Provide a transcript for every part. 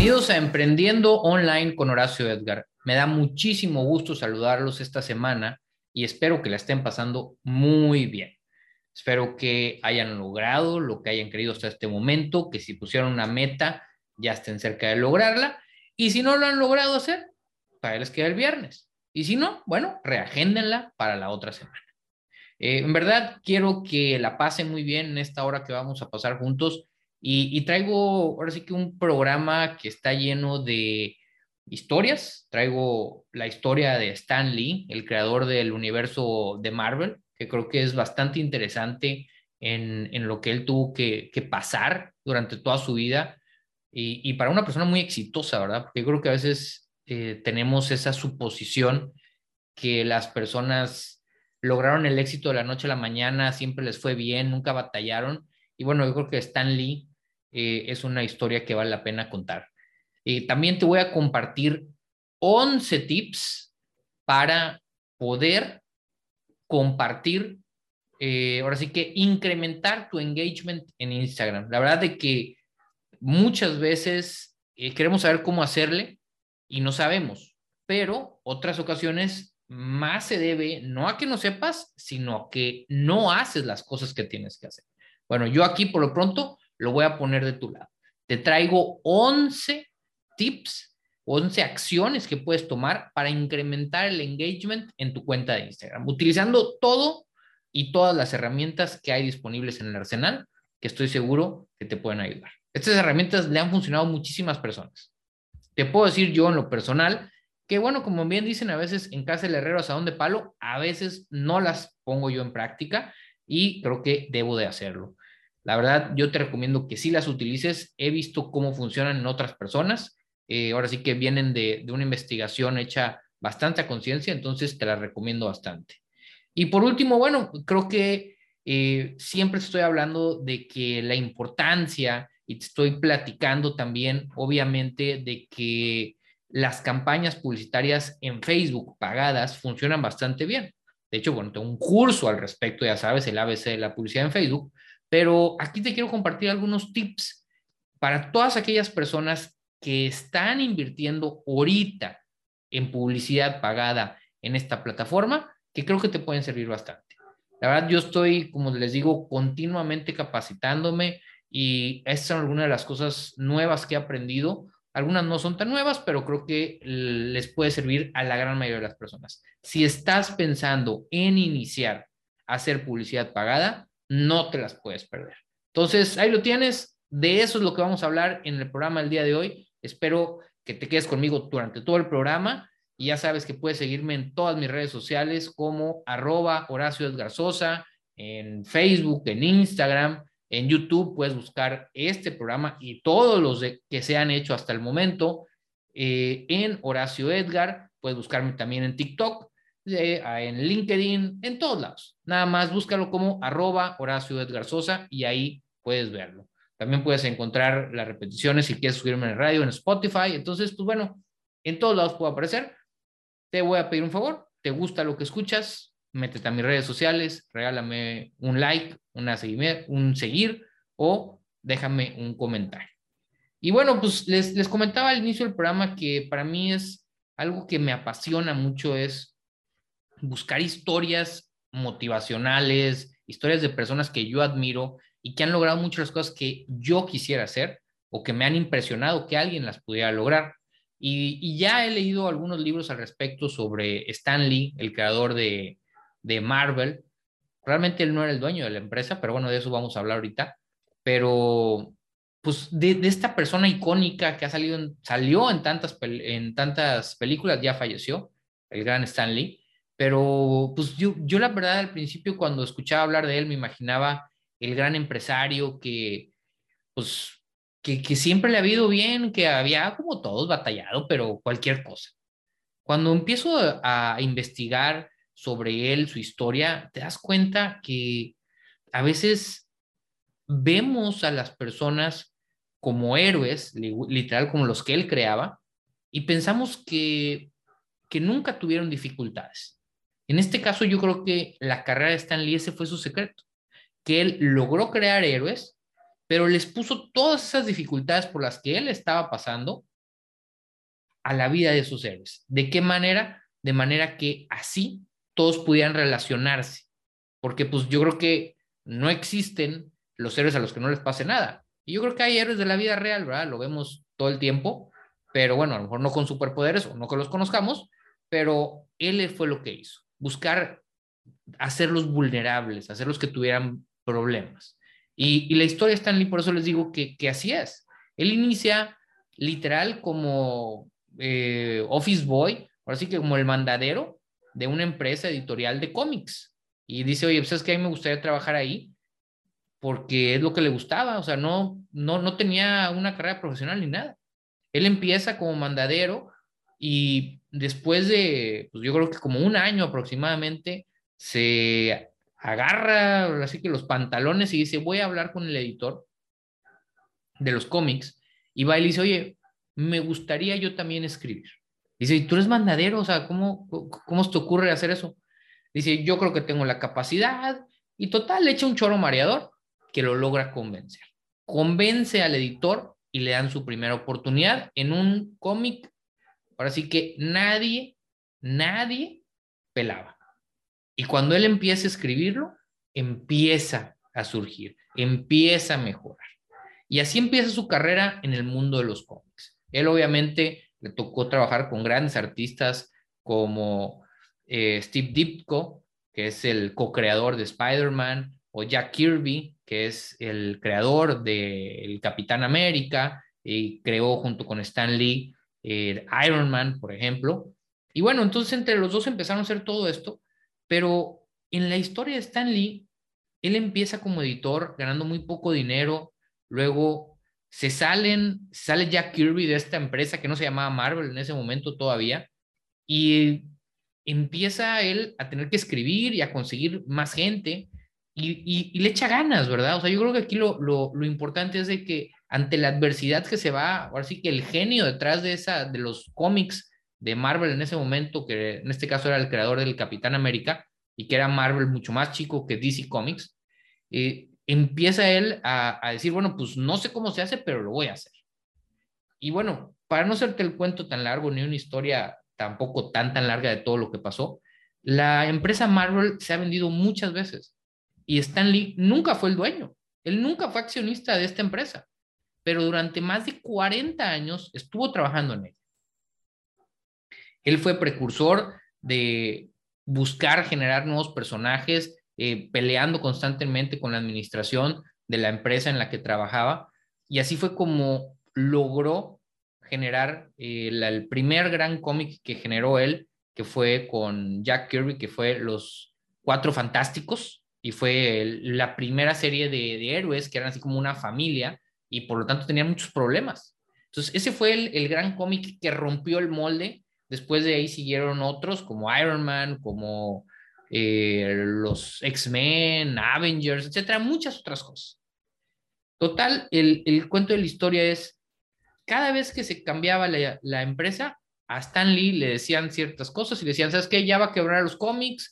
Bienvenidos a Emprendiendo Online con Horacio Edgar. Me da muchísimo gusto saludarlos esta semana y espero que la estén pasando muy bien. Espero que hayan logrado lo que hayan querido hasta este momento, que si pusieron una meta ya estén cerca de lograrla y si no lo han logrado hacer, para les queda el viernes. Y si no, bueno, reagéndenla para la otra semana. En verdad, quiero que la pasen muy bien en esta hora que vamos a pasar juntos y traigo ahora sí que un programa que está lleno de historias. Traigo la historia de Stan Lee, el creador del universo de Marvel, que creo que es bastante interesante en lo que él tuvo que pasar durante toda su vida y para una persona muy exitosa, ¿verdad? Porque yo creo que a veces tenemos esa suposición que las personas lograron el éxito de la noche a la mañana, siempre les fue bien, nunca batallaron. Y bueno, yo creo que Stan Lee es una historia que vale la pena contar. También te voy a compartir 11 tips para poder compartir, ahora sí que incrementar tu engagement en Instagram. La verdad de que muchas veces queremos saber cómo hacerle y no sabemos, pero otras ocasiones más se debe no a que no sepas, sino a que no haces las cosas que tienes que hacer. Bueno, yo aquí por lo pronto lo voy a poner de tu lado. Te traigo 11 tips, 11 acciones que puedes tomar para incrementar el engagement en tu cuenta de Instagram, utilizando todo y todas las herramientas que hay disponibles en el arsenal, que estoy seguro que te pueden ayudar. Estas herramientas le han funcionado a muchísimas personas. Te puedo decir yo en lo personal que, bueno, como bien dicen a veces en casa del herrero asadón de palo, a veces no las pongo yo en práctica y creo que debo de hacerlo. La verdad, yo te recomiendo que sí las utilices. He visto cómo funcionan en otras personas. Ahora sí que vienen de una investigación hecha bastante a conciencia, entonces te las recomiendo bastante. Y por último, bueno, creo que siempre estoy hablando de que la importancia y te estoy platicando también, obviamente, de que las campañas publicitarias en Facebook pagadas funcionan bastante bien. De hecho, bueno, tengo un curso al respecto, ya sabes, el ABC de la publicidad en Facebook, pero aquí te quiero compartir algunos tips para todas aquellas personas que están invirtiendo ahorita en publicidad pagada en esta plataforma, que creo que te pueden servir bastante. La verdad, yo estoy, como les digo, continuamente capacitándome y estas son algunas de las cosas nuevas que he aprendido. Algunas no son tan nuevas, pero creo que les puede servir a la gran mayoría de las personas. Si estás pensando en iniciar a hacer publicidad pagada, no te las puedes perder. Entonces, ahí lo tienes. De eso es lo que vamos a hablar en el programa del día de hoy. Espero que te quedes conmigo durante todo el programa. Y ya sabes que puedes seguirme en todas mis redes sociales como @Horacio Edgar Sosa, en Facebook, en Instagram, en YouTube puedes buscar este programa y todos los que se han hecho hasta el momento en Horacio Edgar. Puedes buscarme también en TikTok, en LinkedIn, en todos lados. Nada más búscalo como @Horacio Edgar Sosa y ahí puedes verlo. También puedes encontrar las repeticiones si quieres subirme en el radio, en Spotify. Entonces, pues bueno, en todos lados puede aparecer. Te voy a pedir un favor, ¿te gusta lo que escuchas? Métete a mis redes sociales, regálame un like, un seguir o déjame un comentario. Y bueno, pues les comentaba al inicio del programa que para mí es algo que me apasiona mucho, es buscar historias motivacionales, historias de personas que yo admiro y que han logrado muchas las cosas que yo quisiera hacer o que me han impresionado que alguien las pudiera lograr. Y ya he leído algunos libros al respecto sobre Stan Lee, el creador de Marvel. Realmente él no era el dueño de la empresa, pero bueno, de eso vamos a hablar ahorita. Pero pues de esta persona icónica que salió en tantas películas, ya falleció, el gran Stan Lee. Pero pues yo la verdad al principio cuando escuchaba hablar de él me imaginaba el gran empresario pues, que siempre le ha ido bien, que había como todos batallado, pero cualquier cosa. Cuando empiezo a investigar sobre él, su historia, te das cuenta que a veces vemos a las personas como héroes, literal como los que él creaba, y pensamos que nunca tuvieron dificultades. En este caso, yo creo que la carrera de Stan Lee ese fue su secreto, que él logró crear héroes, pero les puso todas esas dificultades por las que él estaba pasando a la vida de esos héroes. ¿De qué manera? De manera que así todos pudieran relacionarse, porque pues yo creo que no existen los héroes a los que no les pase nada. Y yo creo que hay héroes de la vida real, ¿verdad? Lo vemos todo el tiempo, pero bueno, a lo mejor no con superpoderes o no que los conozcamos, pero él fue lo que hizo, buscar hacerlos vulnerables, hacerlos que tuvieran problemas. Y la historia de Stan Lee, por eso les digo que así es. Él inicia literal como office boy, ahora sí que como el mandadero de una empresa editorial de cómics. Y dice, oye, pues es que a mí me gustaría trabajar ahí porque es lo que le gustaba, o sea, no tenía una carrera profesional ni nada. Él empieza como mandadero y después de, pues yo creo que como un año aproximadamente, se agarra así que los pantalones y dice, voy a hablar con el editor de los cómics y va y le dice, oye, me gustaría yo también escribir. Dice, ¿y tú eres mandadero? O sea, ¿cómo se te ocurre hacer eso? Dice, yo creo que tengo la capacidad y total, le echa un choro mareador que lo logra convencer. Convence al editor y le dan su primera oportunidad en un cómic. Ahora sí que nadie pelaba. Y cuando él empieza a escribirlo, empieza a surgir, empieza a mejorar. Y así empieza su carrera en el mundo de los cómics. Él obviamente le tocó trabajar con grandes artistas como Steve Ditko, que es el co-creador de Spider-Man, o Jack Kirby, que es el creador del Capitán América, y creó junto con Stan Lee Iron Man, por ejemplo. Y bueno, entonces entre los dos empezaron a hacer todo esto, pero en la historia de Stan Lee, él empieza como editor ganando muy poco dinero, luego sale Jack Kirby de esta empresa que no se llamaba Marvel en ese momento todavía, y empieza él a tener que escribir y a conseguir más gente y le echa ganas, ¿verdad? O sea, yo creo que aquí lo importante es de que ante la adversidad que se va, ahora sí que el genio detrás de los cómics de Marvel en ese momento, que en este caso era el creador del Capitán América y que era Marvel mucho más chico que DC Comics, empieza él a decir, bueno, pues no sé cómo se hace, pero lo voy a hacer. Y bueno, para no hacerte el cuento tan largo, ni una historia tampoco tan larga de todo lo que pasó, la empresa Marvel se ha vendido muchas veces y Stan Lee nunca fue el dueño, él nunca fue accionista de esta empresa, pero durante más de 40 años estuvo trabajando en ella. Él fue precursor de buscar generar nuevos personajes, peleando constantemente con la administración de la empresa en la que trabajaba, y así fue como logró generar el primer gran cómic que generó él, que fue con Jack Kirby, que fue Los Cuatro Fantásticos, y fue la primera serie de héroes que eran así como una familia, y por lo tanto tenían muchos problemas. Entonces, ese fue el gran cómic que rompió el molde. Después de ahí siguieron otros como Iron Man, como los X-Men, Avengers, etcétera, muchas otras cosas. Total, el cuento de la historia es, cada vez que se cambiaba la empresa, a Stan Lee le decían ciertas cosas y le decían, ¿sabes qué? Ya va a quebrar los cómics,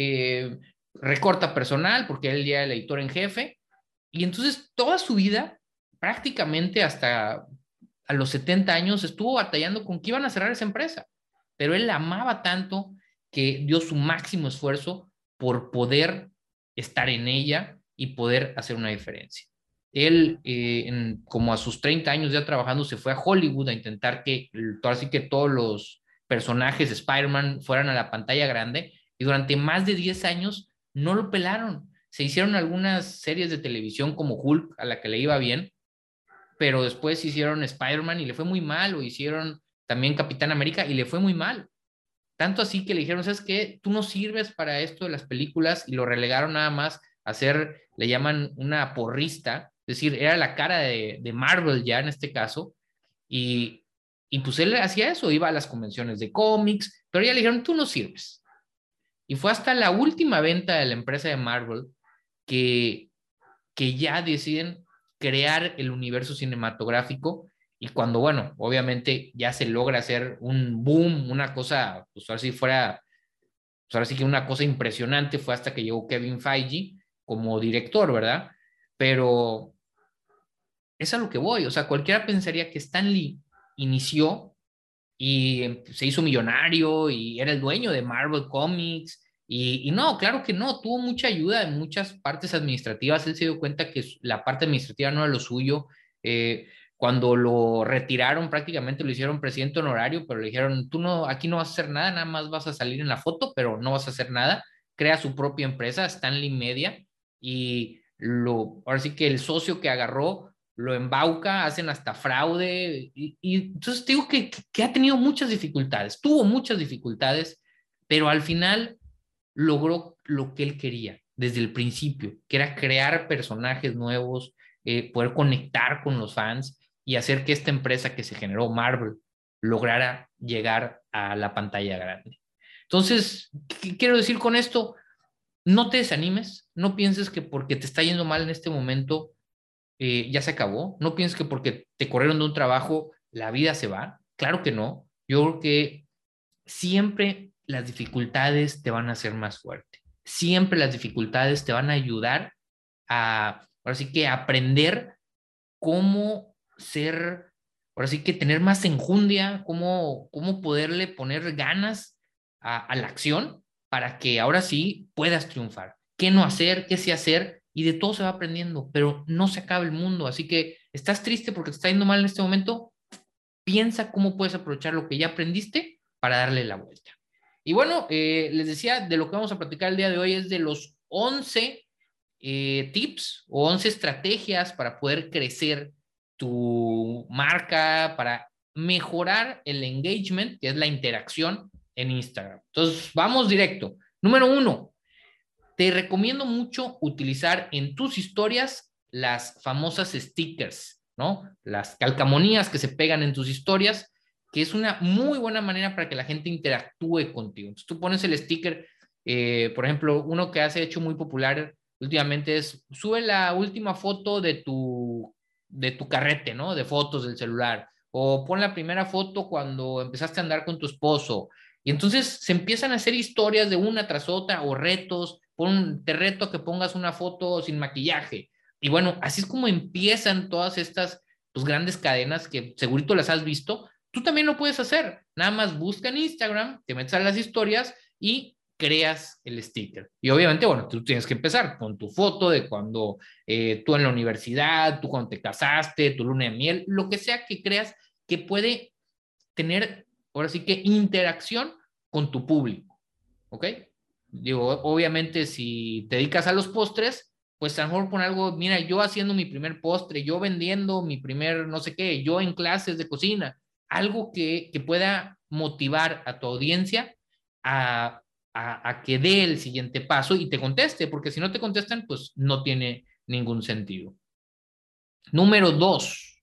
recorta personal, porque él ya era el editor en jefe. Y entonces toda su vida, prácticamente hasta a los 70 años, estuvo batallando con que iban a cerrar esa empresa, pero él la amaba tanto que dio su máximo esfuerzo por poder estar en ella y poder hacer una diferencia. Él, como a sus 30 años ya trabajando, se fue a Hollywood a intentar que, así que todos los personajes de Spider-Man fueran a la pantalla grande, y durante más de 10 años no lo pelaron. Se hicieron algunas series de televisión como Hulk, a la que le iba bien, pero después hicieron Spider-Man y le fue muy mal, o hicieron también Capitán América y le fue muy mal. Tanto así que le dijeron, ¿sabes qué? Tú no sirves para esto de las películas, y lo relegaron nada más a ser, le llaman una porrista, es decir, era la cara de Marvel ya en este caso, y, y pues él hacía eso, iba a las convenciones de cómics, pero ya le dijeron, tú no sirves. Y fue hasta la última venta de la empresa de Marvel que, que ya deciden crear el universo cinematográfico, y cuando, bueno, obviamente ya se logra hacer un boom, una cosa, pues ahora sí fuera, pues ahora sí que una cosa impresionante, fue hasta que llegó Kevin Feige como director, ¿verdad? Pero es a lo que voy, o sea, cualquiera pensaría que Stan Lee inició y se hizo millonario y era el dueño de Marvel Comics. Y no, claro que no, tuvo mucha ayuda en muchas partes administrativas. Él se dio cuenta que la parte administrativa no era lo suyo. Cuando lo retiraron, prácticamente lo hicieron presidente honorario, pero le dijeron, tú no, aquí no vas a hacer nada, nada más vas a salir en la foto, pero no vas a hacer nada. Crea su propia empresa, Stanley Media, y ahora sí que el socio que agarró lo embauca, hacen hasta fraude, y entonces te digo que ha tenido muchas dificultades, tuvo muchas dificultades, pero al final logró lo que él quería desde el principio, que era crear personajes nuevos, poder conectar con los fans y hacer que esta empresa que se generó, Marvel, lograra llegar a la pantalla grande. Entonces, ¿qué quiero decir con esto? No te desanimes, no pienses que porque te está yendo mal en este momento ya se acabó, no pienses que porque te corrieron de un trabajo la vida se va, claro que no, yo creo que siempre las dificultades te van a hacer más fuerte, siempre las dificultades te van a ayudar ahora sí que aprender cómo ser, ahora sí que tener más enjundia, cómo poderle poner ganas a la acción para que ahora sí puedas triunfar. ¿Qué no hacer? ¿Qué sí hacer? Y de todo se va aprendiendo, pero no se acaba el mundo. Así que estás triste porque te está yendo mal en este momento. Piensa cómo puedes aprovechar lo que ya aprendiste para darle la vuelta. Y bueno, les decía, de lo que vamos a platicar el día de hoy es de los 11 tips o 11 estrategias para poder crecer tu marca, para mejorar el engagement, que es la interacción en Instagram. Entonces, vamos directo. Número 1, te recomiendo mucho utilizar en tus historias las famosas stickers, ¿no? Las calcamonías que se pegan en tus historias, que es una muy buena manera para que la gente interactúe contigo. Entonces, tú pones el sticker, por ejemplo, uno que has hecho muy popular últimamente es, sube la última foto de tu carrete, ¿no? De fotos del celular. O pon la primera foto cuando empezaste a andar con tu esposo. Y entonces se empiezan a hacer historias de una tras otra o retos. Te reto a que pongas una foto sin maquillaje. Y bueno, así es como empiezan todas estas pues, grandes cadenas que segurito las has visto. Tú también lo puedes hacer. Nada más busca en Instagram, te metes a las historias y creas el sticker. Y obviamente, bueno, tú tienes que empezar con tu foto de cuando tú en la universidad, tú cuando te casaste, tu luna de miel, lo que sea que creas que puede tener, ahora sí que interacción con tu público, ¿ok? Digo, obviamente si te dedicas a los postres, pues a lo mejor pon algo, mira, yo haciendo mi primer postre, yo vendiendo mi primer no sé qué, yo en clases de cocina, algo que pueda motivar a tu audiencia a, a que dé el siguiente paso y te conteste, porque si no te contestan, pues no tiene ningún sentido. Número 2,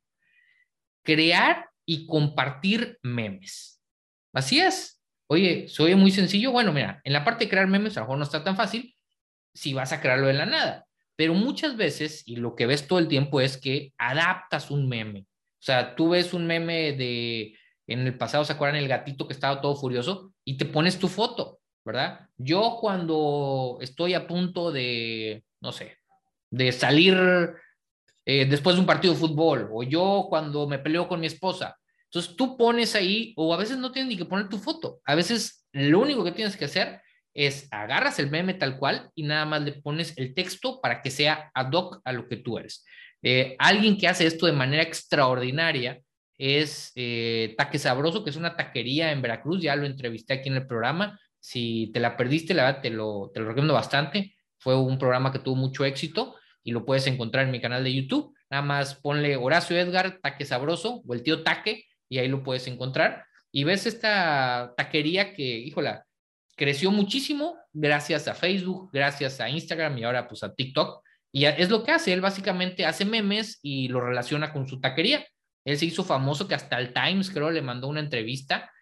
crear y compartir memes. Así es. Oye, soy muy sencillo. Bueno, mira, en la parte de crear memes a lo mejor no está tan fácil si vas a crearlo de la nada. Pero muchas veces, y lo que ves todo el tiempo es que adaptas un meme. O sea, tú ves un meme en el pasado, ¿se acuerdan el gatito que estaba todo furioso? Y te pones tu foto, ¿verdad? Yo cuando estoy a punto de, no sé, de salir después de un partido de fútbol, o yo cuando me peleo con mi esposa. Entonces tú pones ahí, o a veces no tienes ni que poner tu foto, a veces lo único que tienes que hacer es agarras el meme tal cual y nada más le pones el texto para que sea ad hoc a lo que tú eres. Alguien que hace esto de manera extraordinaria es Taque Sabroso, que es una taquería en Veracruz, ya lo entrevisté aquí en el programa. Si te la perdiste, la verdad te lo recomiendo bastante. Fue un programa que tuvo mucho éxito y lo puedes encontrar en mi canal de YouTube. Nada más ponle Horacio Edgar, Taque Sabroso o el tío Taque y ahí lo puedes encontrar. Y ves esta taquería que, híjola, creció muchísimo gracias a Facebook, gracias a Instagram y ahora pues a TikTok. Y es lo que hace, él básicamente hace memes y lo relaciona con su taquería. Él se hizo famoso que hasta el Times creo le mandó una entrevista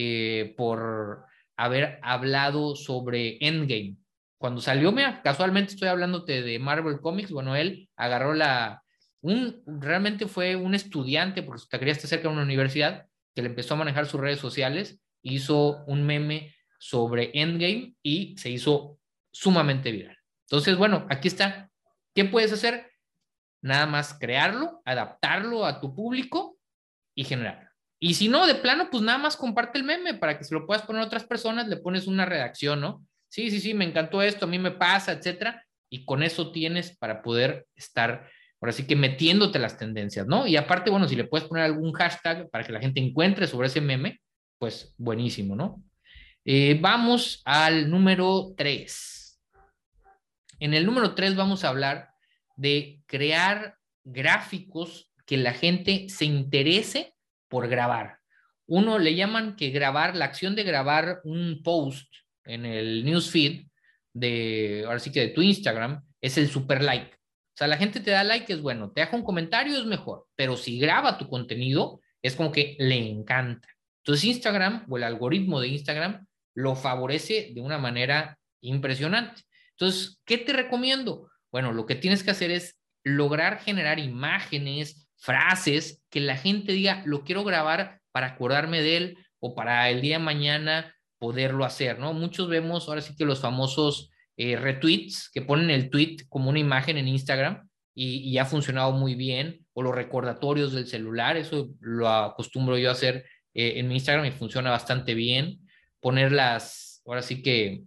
por haber hablado sobre Endgame. Cuando salió, mira, casualmente estoy hablándote de Marvel Comics, bueno, él agarró realmente fue un estudiante, porque su taquería está cerca de una universidad, que le empezó a manejar sus redes sociales, hizo un meme sobre Endgame y se hizo sumamente viral. Entonces, bueno, aquí está. ¿Qué puedes hacer? Nada más crearlo, adaptarlo a tu público y generarlo. Y si no, de plano, pues nada más comparte el meme para que se lo puedas poner a otras personas, le pones una redacción, ¿no? Sí, sí, sí, me encantó esto, a mí me pasa, etcétera. Y con eso tienes para poder estar, ahora sí que metiéndote las tendencias, ¿no? Y aparte, bueno, si le puedes poner algún hashtag para que la gente encuentre sobre ese meme, pues buenísimo, ¿no? Vamos al número 3. En el número 3 vamos a hablar de crear gráficos que la gente se interese por grabar. Uno le llaman que grabar, la acción de grabar un post en el newsfeed de, ahora sí que de tu Instagram, es el super like. O sea, la gente te da like, es bueno, te deja un comentario, es mejor, pero si graba tu contenido, es como que le encanta. Entonces Instagram o el algoritmo de Instagram lo favorece de una manera impresionante. Entonces, ¿qué te recomiendo? Bueno, lo que tienes que hacer es lograr generar imágenes, frases, que la gente diga, lo quiero grabar para acordarme de él o para el día de mañana poderlo hacer, ¿no? Muchos vemos ahora sí que los famosos retweets que ponen el tweet como una imagen en Instagram y ha funcionado muy bien, o los recordatorios del celular, eso lo acostumbro yo a hacer en mi Instagram y funciona bastante bien. Poner ahora sí que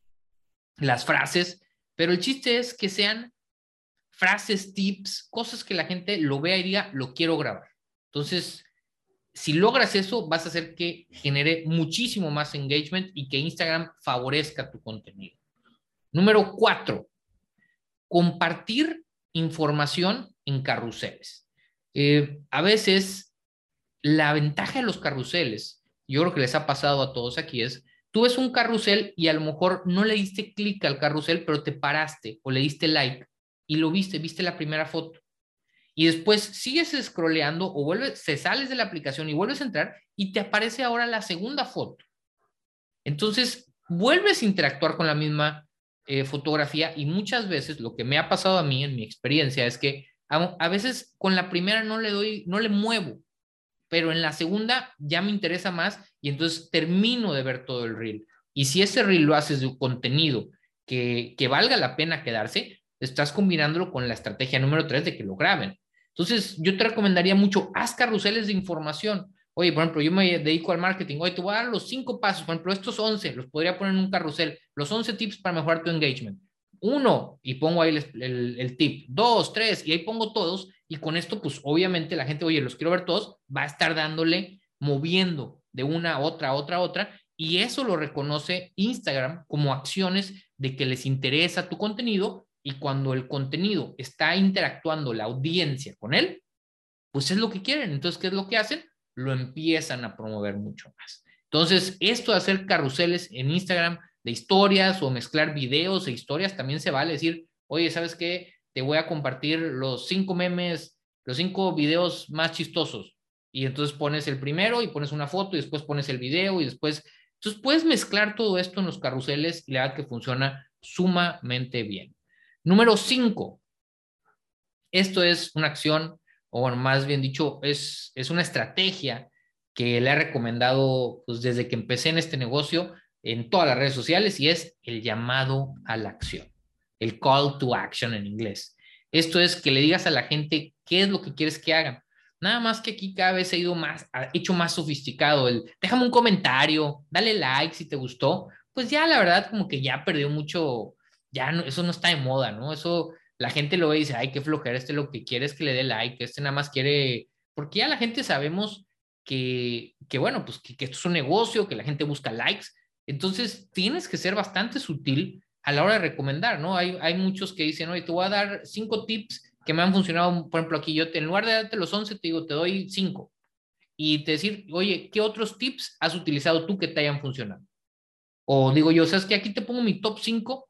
las frases, pero el chiste es que sean frases, tips, cosas que la gente lo vea y diga, lo quiero grabar. Entonces, si logras eso, vas a hacer que genere muchísimo más engagement y que Instagram favorezca tu contenido. Número 4, compartir información en carruseles. A veces, la ventaja de los carruseles, yo creo que les ha pasado a todos aquí, es tú ves un carrusel y a lo mejor no le diste clic al carrusel, pero te paraste o le diste like y lo viste la primera foto. Y después sigues scrolleando o vuelves, se sales de la aplicación y vuelves a entrar y te aparece ahora la segunda foto. Entonces, vuelves a interactuar con la misma fotografía y muchas veces lo que me ha pasado a mí en mi experiencia es que a veces con la primera no le doy, no le muevo, pero en la segunda ya me interesa más y entonces termino de ver todo el reel. Y si ese reel lo haces de un contenido que valga la pena quedarse, estás combinándolo con la estrategia número 3 de que lo graben. Entonces, yo te recomendaría mucho, haz carruseles de información. Oye, por ejemplo, yo me dedico al marketing. Oye, te voy a dar los 5 pasos. Por ejemplo, estos 11 los podría poner en un carrusel. Los 11 tips para mejorar tu engagement. Uno, y pongo ahí el tip. Dos, tres, y ahí pongo todos. Y con esto, pues obviamente la gente, oye, los quiero ver todos, va a estar dándole, moviendo de una a otra, otra, otra. Y eso lo reconoce Instagram como acciones de que les interesa tu contenido. Y cuando el contenido está interactuando la audiencia con él, pues es lo que quieren. Entonces, ¿qué es lo que hacen? Lo empiezan a promover mucho más. Entonces, esto de hacer carruseles en Instagram de historias o mezclar videos e historias también se vale decir, oye, ¿sabes qué? Te voy a compartir los 5 memes, los 5 videos más chistosos. Y entonces pones el primero y pones una foto y después pones el video y después... Entonces puedes mezclar todo esto en los carruseles y la verdad que funciona sumamente bien. Número 5. Esto es una acción, o bueno, más bien dicho, es una estrategia que le he recomendado pues, desde que empecé en este negocio en todas las redes sociales y es el llamado a la acción, el call to action en inglés. Esto es que le digas a la gente qué es lo que quieres que hagan. Nada más que aquí cada vez ha hecho más sofisticado el déjame un comentario, dale like si te gustó. Pues ya la verdad como que ya perdió mucho, ya no, eso no está de moda, ¿no? Eso la gente lo ve y dice, ay, qué flojera, lo que quiere es que le dé like, nada más quiere, porque ya la gente sabemos que bueno, pues que esto es un negocio, que la gente busca likes, entonces tienes que ser bastante sutil a la hora de recomendar, ¿no? Hay muchos que dicen, oye, te voy a dar 5 tips que me han funcionado, por ejemplo, aquí en lugar de darte los 11, te digo, te doy 5. Y te decir, oye, ¿qué otros tips has utilizado tú que te hayan funcionado? O digo yo, ¿sabes qué? Aquí te pongo mi top 5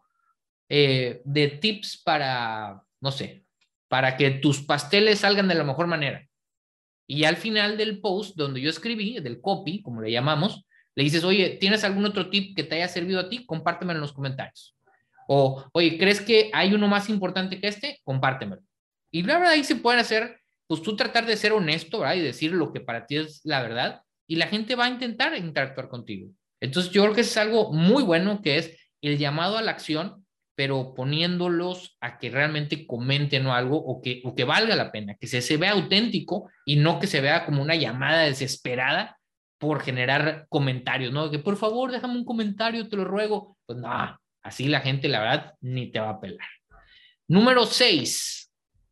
de tips para, no sé, para que tus pasteles salgan de la mejor manera. Y al final del post, donde yo escribí, del copy, como le llamamos, le dices, oye, ¿tienes algún otro tip que te haya servido a ti? Compártemelo en los comentarios. O, oye, ¿crees que hay uno más importante que este? Compártemelo. Y la verdad, ahí se puede hacer, pues tú tratar de ser honesto, ¿verdad? Y decir lo que para ti es la verdad. Y la gente va a intentar interactuar contigo. Entonces, yo creo que es algo muy bueno, que es el llamado a la acción pero poniéndolos a que realmente comenten o algo o que valga la pena, que se vea auténtico y no que se vea como una llamada desesperada por generar comentarios, ¿no? Que por favor déjame un comentario, te lo ruego. Pues no, así la gente, la verdad, ni te va a pelar. Número 6.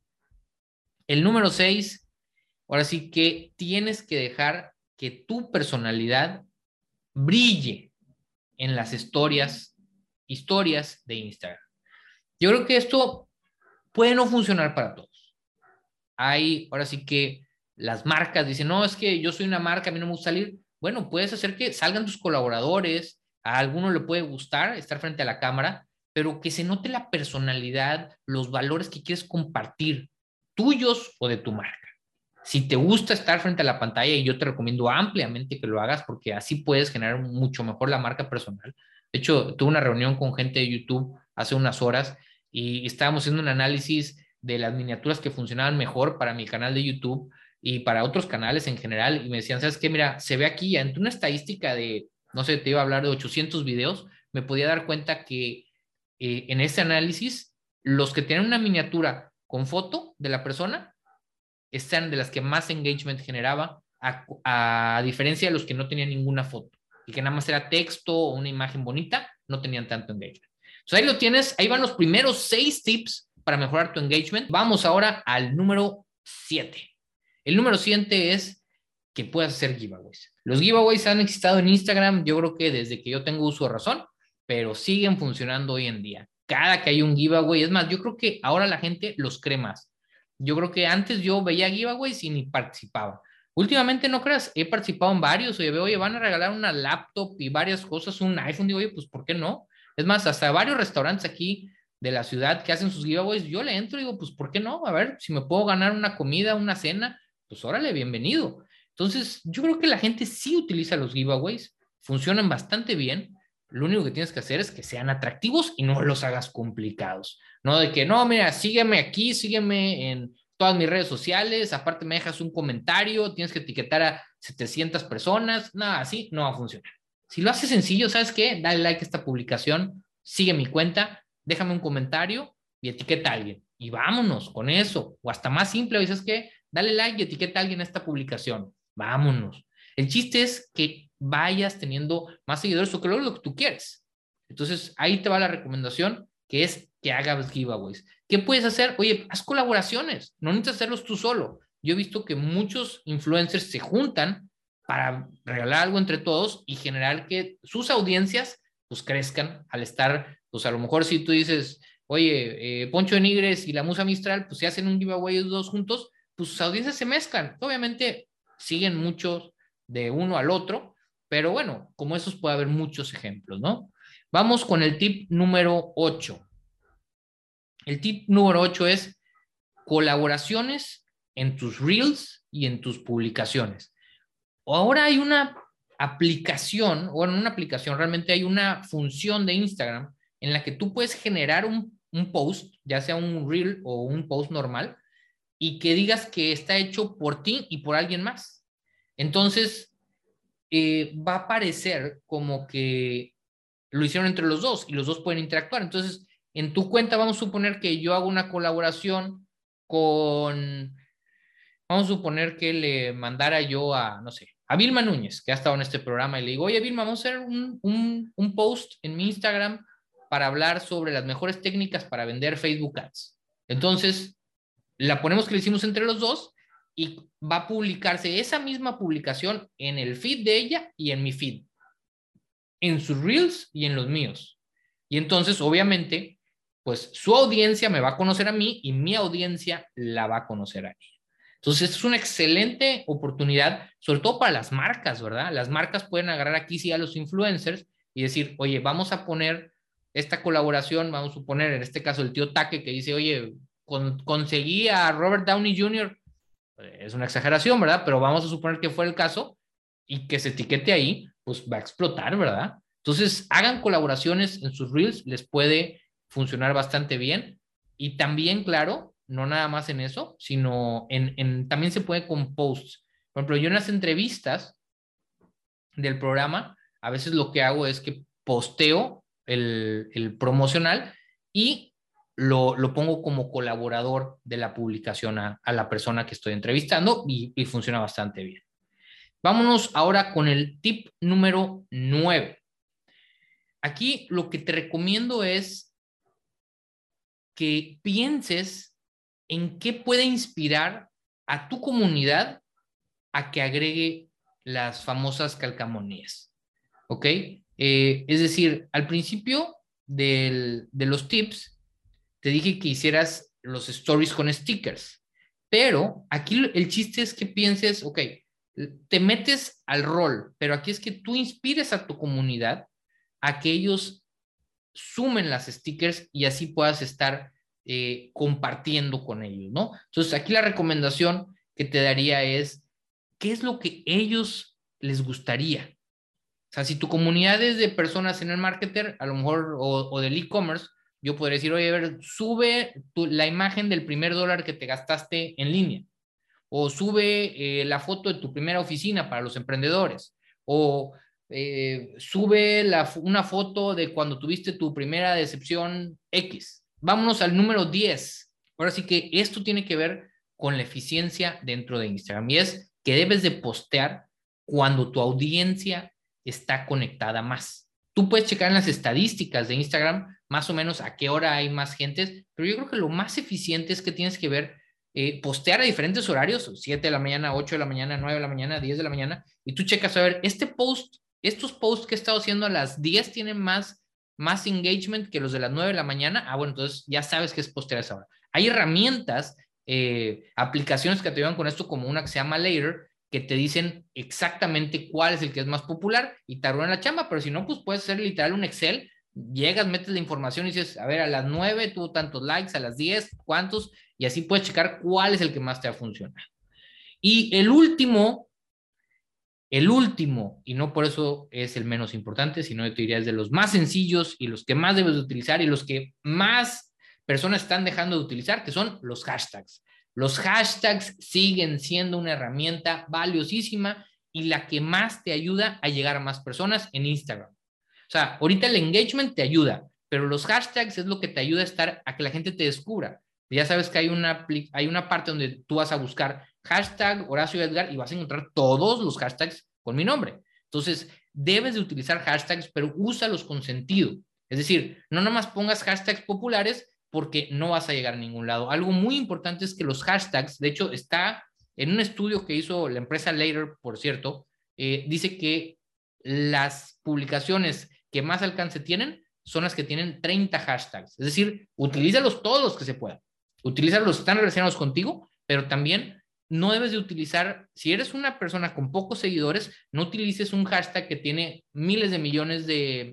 El número 6, ahora sí que tienes que dejar que tu personalidad brille en las historias de Instagram. Yo creo que esto puede no funcionar para todos. Ahora sí que las marcas dicen, no, es que yo soy una marca, a mí no me gusta salir. Bueno, puedes hacer que salgan tus colaboradores, a alguno le puede gustar estar frente a la cámara, pero que se note la personalidad, los valores que quieres compartir, tuyos o de tu marca. Si te gusta estar frente a la pantalla, y yo te recomiendo ampliamente que lo hagas porque así puedes generar mucho mejor la marca personal. De hecho, tuve una reunión con gente de YouTube hace unas horas y estábamos haciendo un análisis de las miniaturas que funcionaban mejor para mi canal de YouTube y para otros canales en general. Y me decían, ¿sabes qué? Mira, se ve aquí, entre una estadística de, no sé, te iba a hablar de 800 videos, me podía dar cuenta que en ese análisis, los que tienen una miniatura con foto de la persona, eran de las que más engagement generaba, a diferencia de los que no tenían ninguna foto y que nada más era texto o una imagen bonita, no tenían tanto engagement. Entonces ahí lo tienes, ahí van los primeros 6 tips para mejorar tu engagement. Vamos ahora al número 7. El número 7 es que puedas hacer giveaways. Los giveaways han existido en Instagram, yo creo que desde que yo tengo uso de razón, pero siguen funcionando hoy en día. Cada que hay un giveaway, es más, yo creo que ahora la gente los cree más. Yo creo que antes yo veía giveaways y ni participaba. Últimamente, no creas, he participado en varios. Oye, van a regalar una laptop y varias cosas, un iPhone. Digo, oye, pues, ¿por qué no? Es más, hasta varios restaurantes aquí de la ciudad que hacen sus giveaways, yo le entro y digo, pues, ¿por qué no? A ver, si me puedo ganar una comida, una cena, pues órale, bienvenido. Entonces, yo creo que la gente sí utiliza los giveaways, funcionan bastante bien. Lo único que tienes que hacer es que sean atractivos y no los hagas complicados. No de que, no, mira, sígueme aquí, sígueme en todas mis redes sociales, aparte me dejas un comentario, tienes que etiquetar a 700 personas, nada, así no va a funcionar. Si lo haces sencillo, ¿sabes qué? Dale like a esta publicación, sigue mi cuenta, déjame un comentario y etiqueta a alguien. Y vámonos con eso. O hasta más simple, ¿sabes qué? Dale like y etiqueta a alguien a esta publicación. Vámonos. El chiste es que vayas teniendo más seguidores o que logres lo que tú quieres. Entonces, ahí te va la recomendación, que es que hagas giveaways. ¿Qué puedes hacer? Oye, haz colaboraciones, no necesitas hacerlos tú solo. Yo he visto que muchos influencers se juntan para regalar algo entre todos y generar que sus audiencias pues crezcan al estar, pues a lo mejor si tú dices, oye, Poncho de Nigres y la Musa Mistral, pues si hacen un giveaway los dos juntos, pues sus audiencias se mezclan. Obviamente siguen muchos de uno al otro, pero bueno, como esos puede haber muchos ejemplos, ¿no? Vamos con el tip número 8. El tip número 8 es colaboraciones en tus reels y en tus publicaciones. Ahora hay una aplicación, o en una aplicación, realmente hay una función de Instagram en la que tú puedes generar un post, ya sea un reel o un post normal, y que digas que está hecho por ti y por alguien más. Entonces, va a parecer como que lo hicieron entre los dos y los dos pueden interactuar. Entonces, en tu cuenta vamos a suponer que yo hago una colaboración con, vamos a suponer que le mandara yo a, no sé, a Vilma Núñez, que ha estado en este programa, y le digo, oye Vilma, vamos a hacer un post en mi Instagram para hablar sobre las mejores técnicas para vender Facebook Ads. Entonces, la ponemos que lo hicimos entre los dos y va a publicarse esa misma publicación en el feed de ella y en mi feed, en sus reels y en los míos. Y entonces, obviamente, pues su audiencia me va a conocer a mí y mi audiencia la va a conocer a ella. Entonces, es una excelente oportunidad, sobre todo para las marcas, ¿verdad? Las marcas pueden agarrar aquí sí a los influencers y decir, oye, vamos a poner esta colaboración, vamos a suponer en este caso el tío Taque que dice, oye, conseguí a Robert Downey Jr., es una exageración, ¿verdad? Pero vamos a suponer que fue el caso y que se etiquete ahí, pues va a explotar, ¿verdad? Entonces, hagan colaboraciones en sus reels, les puede funcionar bastante bien. Y también, claro, no nada más en eso, sino también se puede con posts. Por ejemplo, yo en las entrevistas del programa, a veces lo que hago es que posteo el promocional y lo pongo como colaborador de la publicación a la persona que estoy entrevistando y funciona bastante bien. Vámonos ahora con el tip número 9. Aquí lo que te recomiendo es que pienses en qué puede inspirar a tu comunidad a que agregue las famosas calcamonías. ¿Ok? Es decir, al principio de los tips, te dije que hicieras los stories con stickers, pero aquí el chiste es que pienses, ok, te metes al rol, pero aquí es que tú inspires a tu comunidad a que ellos sumen las stickers y así puedas estar compartiendo con ellos, ¿no? Entonces, aquí la recomendación que te daría es, ¿qué es lo que ellos les gustaría? O sea, si tu comunidad es de personas en el marketer, a lo mejor, o del e-commerce, yo podría decir, oye, a ver, sube la imagen del primer dólar que te gastaste en línea, o sube la foto de tu primera oficina para los emprendedores, o sube una foto de cuando tuviste tu primera decepción X. Vámonos al número 10. Ahora sí que esto tiene que ver con la eficiencia dentro de Instagram y es que debes de postear cuando tu audiencia está conectada más. Tú puedes checar en las estadísticas de Instagram más o menos a qué hora hay más gente, pero yo creo que lo más eficiente es que tienes que ver postear a diferentes horarios, 7 de la mañana, 8 de la mañana, 9 de la mañana, 10 de la mañana, y tú checas a ver, estos posts que he estado haciendo a las 10 tienen más engagement que los de las 9 de la mañana. Ah, bueno, entonces ya sabes que es postear a esa hora. Hay herramientas, aplicaciones que te ayudan con esto, como una que se llama Later, que te dicen exactamente cuál es el que es más popular y te arruinan la chamba, pero si no, pues puedes hacer literal un Excel, llegas, metes la información y dices, a ver, a las 9 tuvo tantos likes, a las 10, ¿cuántos? Y así puedes checar cuál es el que más te ha funcionado. Y el último, y no por eso es el menos importante, sino yo te diría es de los más sencillos y los que más debes de utilizar y los que más personas están dejando de utilizar, que son los hashtags. Los hashtags siguen siendo una herramienta valiosísima y la que más te ayuda a llegar a más personas en Instagram. O sea, ahorita el engagement te ayuda, pero los hashtags es lo que te ayuda a que la gente te descubra. Ya sabes que hay una parte donde tú vas a buscar hashtag Horacio Edgar y vas a encontrar todos los hashtags con mi nombre. Entonces, debes de utilizar hashtags, pero úsalos con sentido. Es decir, no nada más pongas hashtags populares porque no vas a llegar a ningún lado. Algo muy importante es que los hashtags, de hecho, está en un estudio que hizo la empresa Later, por cierto, dice que las publicaciones que más alcance tienen son las que tienen 30 hashtags. Es decir, utilízalos todos los que se puedan. Utilízalos los que están relacionados contigo, pero también no debes de utilizar, si eres una persona con pocos seguidores, no utilices un hashtag que tiene miles de millones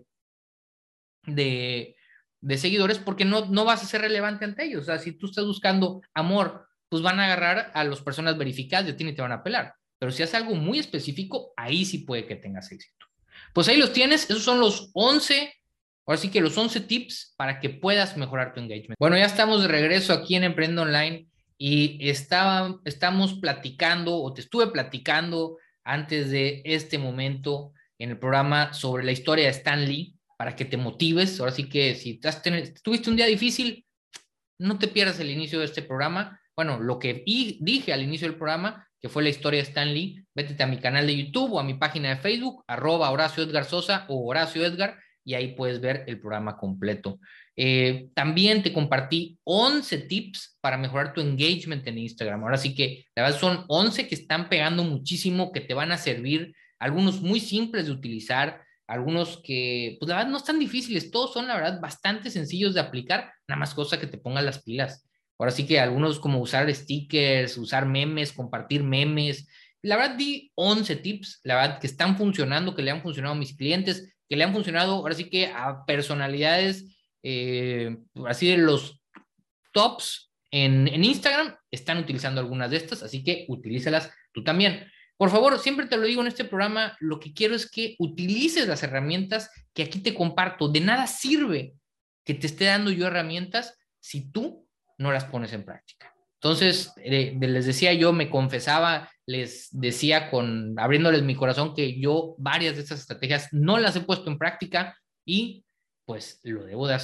de, de seguidores porque no vas a ser relevante ante ellos. O sea, si tú estás buscando amor, pues van a agarrar a las personas verificadas y a ti ni te van a pelar. Pero si haces algo muy específico, ahí sí puede que tengas éxito. Pues ahí los tienes, esos son los 11, ahora sí que los 11 tips para que puedas mejorar tu engagement. Bueno, ya estamos de regreso aquí en Emprende Online y estamos platicando, o te estuve platicando antes de este momento en el programa sobre la historia de Stan Lee, para que te motives. Ahora sí que si tuviste un día difícil, no te pierdas el inicio de este programa. Bueno, lo que dije al inicio del programa, que fue la historia de Stan Lee, vete a mi canal de YouTube o a mi página de Facebook, @Horacio Edgar Sosa o Horacio Edgar, y ahí puedes ver el programa completo. También te compartí 11 tips para mejorar tu engagement en Instagram. Ahora sí que la verdad son 11 que están pegando muchísimo, que te van a servir, algunos muy simples de utilizar, algunos que, pues la verdad no están difíciles, todos son la verdad bastante sencillos de aplicar, nada más cosa que te pongan las pilas. Ahora sí que algunos como usar stickers, usar memes, compartir memes. La verdad di 11 tips, la verdad que están funcionando, que le han funcionado a mis clientes, que le han funcionado ahora sí que a personalidades, así de los tops en Instagram, están utilizando algunas de estas, así que utilízalas tú también. Por favor, siempre te lo digo en este programa, lo que quiero es que utilices las herramientas que aquí te comparto. De nada sirve que te esté dando yo herramientas si tú no las pones en práctica. Entonces, les decía yo, me confesaba, les decía abriéndoles mi corazón que yo varias de estas estrategias no las he puesto en práctica y pues lo debo de hacer.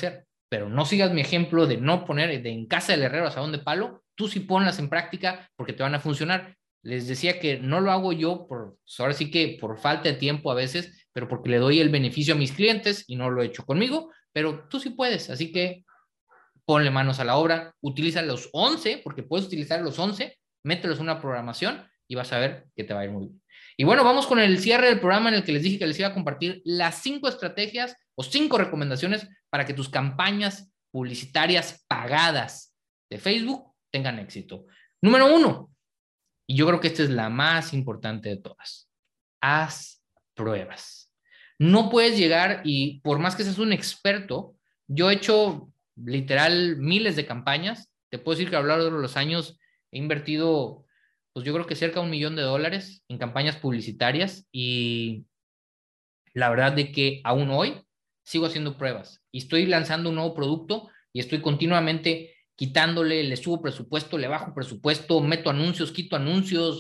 pero no sigas mi ejemplo de no poner de en casa del herrero asadón de palo, tú sí ponlas en práctica porque te van a funcionar. Les decía que no lo hago yo ahora sí que por falta de tiempo a veces, pero porque le doy el beneficio a mis clientes y no lo he hecho conmigo, pero tú sí puedes, así que ponle manos a la obra, utiliza los 11, porque puedes utilizar los 11, mételos en una programación y vas a ver que te va a ir muy bien. Y bueno, vamos con el cierre del programa en el que les dije que les iba a compartir las 5 estrategias o 5 recomendaciones para que tus campañas publicitarias pagadas de Facebook tengan éxito. Número 1, y yo creo que esta es la más importante de todas, haz pruebas. No puedes llegar y por más que seas un experto, yo he hecho literal miles de campañas, te puedo decir que a lo largo de los años he invertido, pues yo creo que cerca de $1,000,000 en campañas publicitarias y la verdad de que aún hoy sigo haciendo pruebas y estoy lanzando un nuevo producto y estoy continuamente quitándole, le subo presupuesto, le bajo presupuesto, meto anuncios, quito anuncios,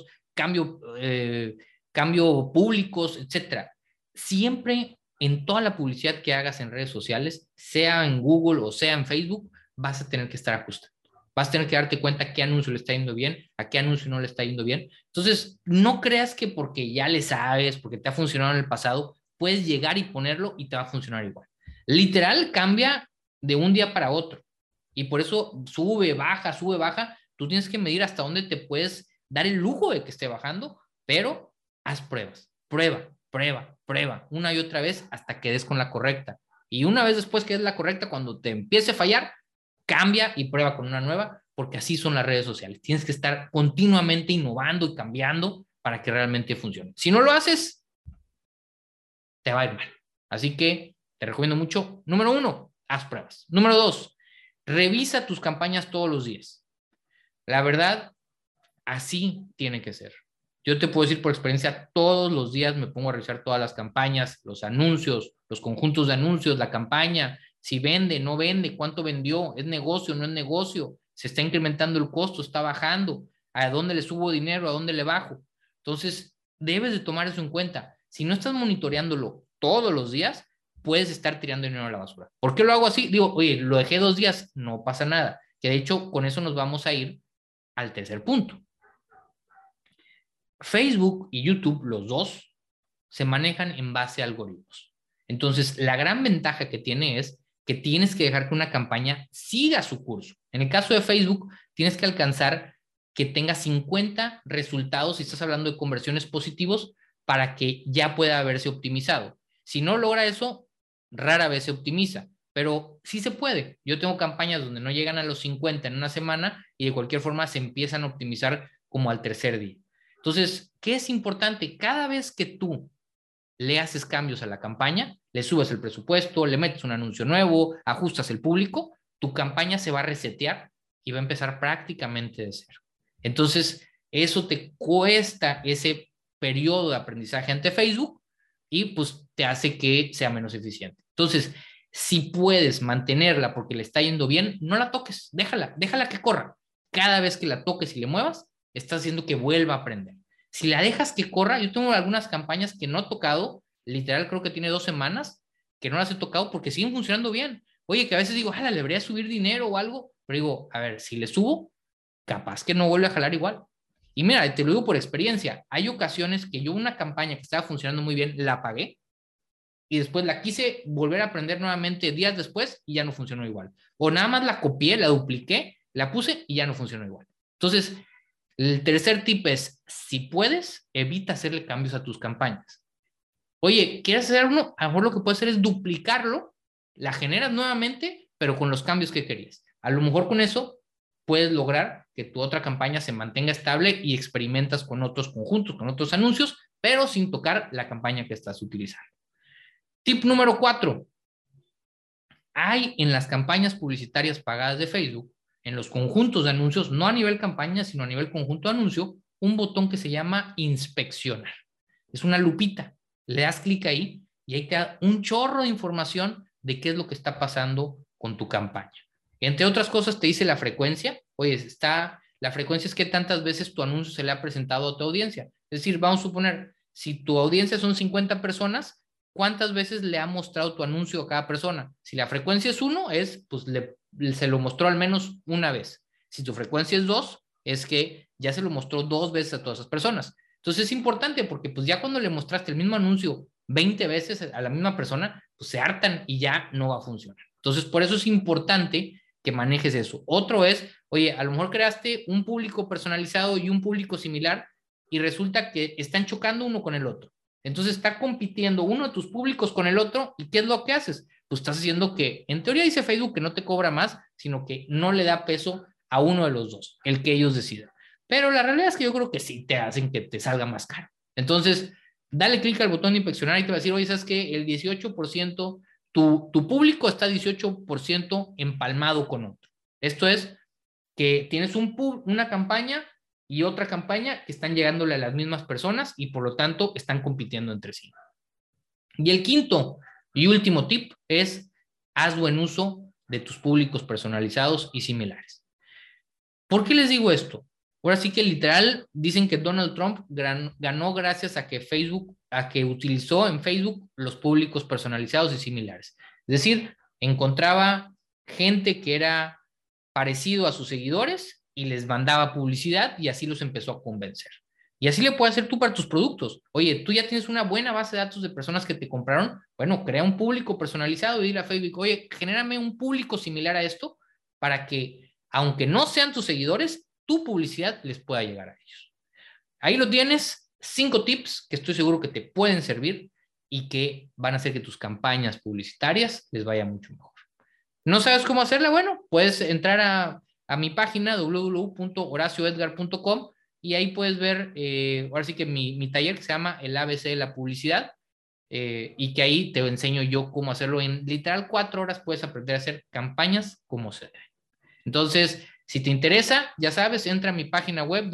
cambio públicos, etcétera. Siempre en toda la publicidad que hagas en redes sociales, sea en Google o sea en Facebook, vas a tener que estar ajustando. Vas a tener que darte cuenta a qué anuncio le está yendo bien, a qué anuncio no le está yendo bien. Entonces, no creas que porque ya le sabes, porque te ha funcionado en el pasado, puedes llegar y ponerlo y te va a funcionar igual. Literal cambia de un día para otro. Y por eso sube, baja, sube, baja. Tú tienes que medir hasta dónde te puedes dar el lujo de que esté bajando, pero haz pruebas. Prueba, prueba, prueba, una y otra vez hasta que des con la correcta. Y una vez después que des la correcta, cuando te empiece a fallar, cambia y prueba con una nueva, porque así son las redes sociales. Tienes que estar continuamente innovando y cambiando para que realmente funcione. Si no lo haces, te va a ir mal. Así que te recomiendo mucho. Número 1, haz pruebas. Número 2, revisa tus campañas todos los días. La verdad, así tiene que ser. Yo te puedo decir por experiencia, todos los días me pongo a revisar todas las campañas, los anuncios, los conjuntos de anuncios, la campaña, si vende, no vende, cuánto vendió, es negocio, no es negocio, se está incrementando el costo, está bajando, a dónde le subo dinero, a dónde le bajo. Entonces, debes de tomar eso en cuenta. Si no estás monitoreándolo todos los días, puedes estar tirando dinero a la basura. ¿Por qué lo hago así? Digo, oye, lo dejé 2 días, no pasa nada. Que de hecho, con eso nos vamos a ir al tercer punto. Facebook y YouTube, los dos, se manejan en base a algoritmos. Entonces, la gran ventaja que tiene es que tienes que dejar que una campaña siga su curso. En el caso de Facebook, tienes que alcanzar que tenga 50 resultados, si estás hablando de conversiones positivos, para que ya pueda haberse optimizado. Si no logra eso, rara vez se optimiza, pero sí se puede. Yo tengo campañas donde no llegan a los 50 en una semana y de cualquier forma se empiezan a optimizar como al tercer día. Entonces, ¿qué es importante? Cada vez que tú le haces cambios a la campaña, le subes el presupuesto, le metes un anuncio nuevo, ajustas el público, tu campaña se va a resetear y va a empezar prácticamente de cero. Entonces, eso te cuesta ese periodo de aprendizaje ante Facebook y pues te hace que sea menos eficiente. Entonces, si puedes mantenerla porque le está yendo bien, no la toques, déjala que corra. Cada vez que la toques y le muevas, estás haciendo que vuelva a aprender. Si la dejas que corra, yo tengo algunas campañas que no he tocado, literal creo que tiene 2 semanas que no las he tocado porque siguen funcionando bien. Oye, que a veces digo, le debería subir dinero o algo, pero digo, a ver, si le subo, capaz que no vuelve a jalar igual. Y mira, te lo digo por experiencia, hay ocasiones que yo una campaña que estaba funcionando muy bien, la apagué y después la quise volver a aprender nuevamente días después y ya no funcionó igual. O nada más la copié, la dupliqué, la puse y ya no funcionó igual. Entonces, el tercer tip es, si puedes, evita hacerle cambios a tus campañas. Oye, ¿quieres hacer uno? A lo mejor lo que puedes hacer es duplicarlo, la generas nuevamente, pero con los cambios que querías. A lo mejor con eso puedes lograr que tu otra campaña se mantenga estable y experimentas con otros conjuntos, con otros anuncios, pero sin tocar la campaña que estás utilizando. Tip número 4. Hay en las campañas publicitarias pagadas de Facebook, en los conjuntos de anuncios, no a nivel campaña, sino a nivel conjunto de anuncio, un botón que se llama inspeccionar. Es una lupita. Le das clic ahí y ahí te da un chorro de información de qué es lo que está pasando con tu campaña. Entre otras cosas te dice la frecuencia. Oye, la frecuencia es que tantas veces tu anuncio se le ha presentado a tu audiencia. Es decir, vamos a suponer, si tu audiencia son 50 personas, cuántas veces le ha mostrado tu anuncio a cada persona. Si la frecuencia es 1, pues se lo mostró al menos una vez. Si tu frecuencia es 2, es que ya se lo mostró 2 veces a todas esas personas. Entonces es importante porque pues ya cuando le mostraste el mismo anuncio 20 veces a la misma persona, pues se hartan y ya no va a funcionar. Entonces por eso es importante que manejes eso. Otro es, oye, a lo mejor creaste un público personalizado y un público similar y resulta que están chocando uno con el otro. Entonces está compitiendo uno de tus públicos con el otro y ¿qué es lo que haces? Pues estás haciendo que, en teoría dice Facebook que no te cobra más, sino que no le da peso a uno de los dos, el que ellos decidan. Pero la realidad es que yo creo que sí te hacen que te salga más caro. Entonces, dale clic al botón de inspeccionar y te va a decir, oye, ¿sabes qué? El 18%, tu público está 18% empalmado con otro. Esto es que tienes una campaña y otra campaña que están llegándole a las mismas personas y por lo tanto están compitiendo entre sí. Y el quinto y último tip es haz buen uso de tus públicos personalizados y similares. ¿Por qué les digo esto? Ahora sí que literal dicen que Donald Trump ganó gracias a que utilizó en Facebook los públicos personalizados y similares. Es decir, encontraba gente que era parecido a sus seguidores y les mandaba publicidad y así los empezó a convencer. Y así le puedes hacer tú para tus productos. Oye, tú ya tienes una buena base de datos de personas que te compraron. Bueno, crea un público personalizado y dile a Facebook, oye, genérame un público similar a esto para que, aunque no sean tus seguidores, tu publicidad les pueda llegar a ellos. Ahí lo tienes, 5 tips que estoy seguro que te pueden servir y que van a hacer que tus campañas publicitarias les vaya mucho mejor. ¿No sabes cómo hacerla? Bueno, puedes entrar a mi página www.horacioedgar.com y ahí puedes ver, ahora sí que mi taller que se llama el ABC de la publicidad y que ahí te enseño yo cómo hacerlo. En literal 4 horas puedes aprender a hacer campañas como se debe. Entonces, si te interesa, ya sabes, entra a mi página web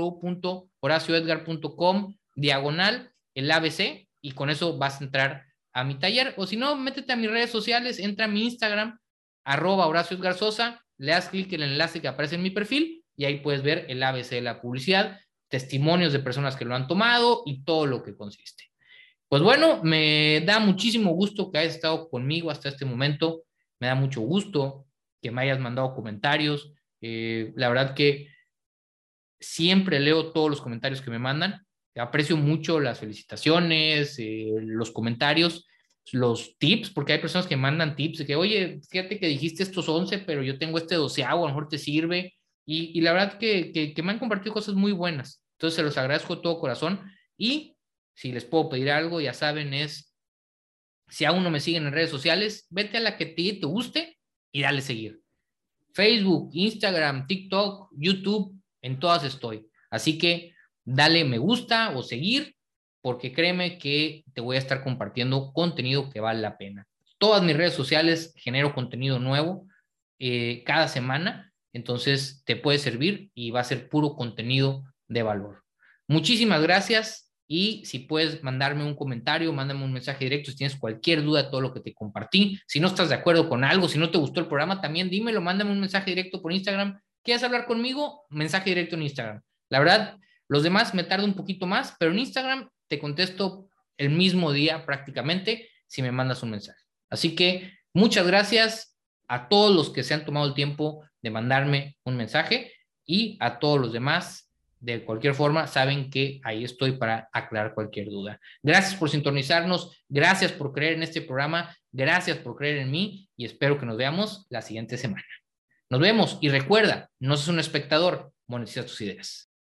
www.horacioedgar.com/, el ABC, y con eso vas a entrar a mi taller. O si no, métete a mis redes sociales, entra a mi Instagram, @HoracioEdgarSosa, le das clic en el enlace que aparece en mi perfil y ahí puedes ver el ABC de la publicidad, testimonios de personas que lo han tomado y todo lo que consiste. Pues bueno, me da muchísimo gusto que hayas estado conmigo hasta este momento. Me da mucho gusto que me hayas mandado comentarios. La verdad que siempre leo todos los comentarios que me mandan. Aprecio mucho las felicitaciones, los comentarios, los tips, porque hay personas que mandan tips de que, oye, fíjate que dijiste estos 11, pero yo tengo este 12avo, a lo mejor te sirve. Y la verdad que me han compartido cosas muy buenas. Entonces se los agradezco de todo corazón. Y si les puedo pedir algo, ya saben, es, si aún no me siguen en redes sociales, vete a la que te guste y dale seguir. Facebook, Instagram, TikTok, YouTube, en todas estoy. Así que dale me gusta o seguir, porque créeme que te voy a estar compartiendo contenido que vale la pena. Todas mis redes sociales genero contenido nuevo cada semana, entonces te puede servir y va a ser puro contenido de valor. Muchísimas gracias. Y si puedes mandarme un comentario, mándame un mensaje directo si tienes cualquier duda de todo lo que te compartí. Si no estás de acuerdo con algo, si no te gustó el programa, también dímelo, mándame un mensaje directo por Instagram. ¿Quieres hablar conmigo? Mensaje directo en Instagram. La verdad, los demás me tarda un poquito más, pero en Instagram te contesto el mismo día prácticamente si me mandas un mensaje. Así que muchas gracias a todos los que se han tomado el tiempo de mandarme un mensaje y a todos los demás. De cualquier forma, saben que ahí estoy para aclarar cualquier duda. Gracias por sintonizarnos, gracias por creer en este programa, gracias por creer en mí y espero que nos veamos la siguiente semana. Nos vemos y recuerda, no seas un espectador, monetiza tus ideas.